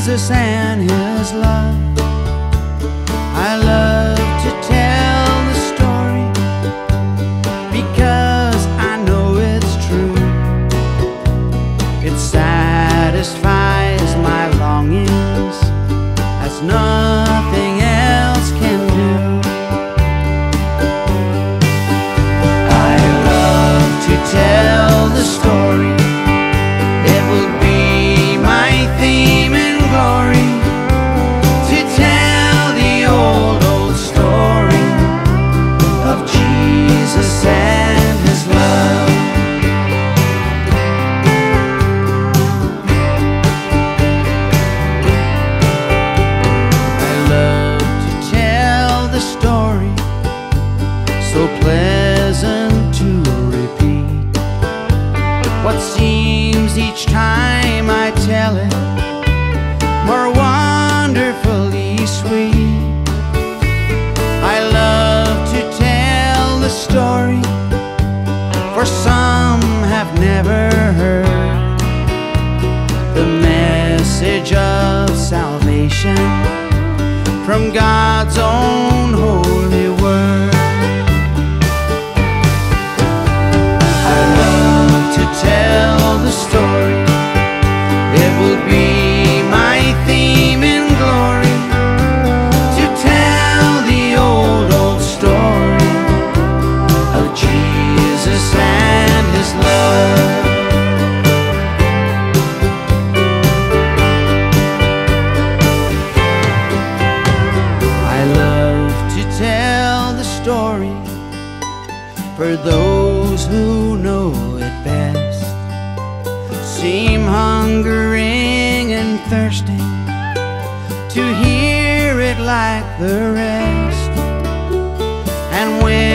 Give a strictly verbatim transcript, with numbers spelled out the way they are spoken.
Jesus and His love. I love to tell the story because I know it's true. It satisfies my longings as nothing else can do. I love to tell the story. It will be my theme and glory to tell the old, old story of Jesus and His love. I love to tell the story, so pleasant to repeat. What seems each time I tell it more wonderfully sweet. I love to tell the story, for some have never heard the message of salvation from God's own holy word. I love to tell the story. It will be my theme in glory to tell the old, old story of Jesus and His love. I love to tell the story for those who know it best, seem hungering and thirsting to hear it like the rest. And when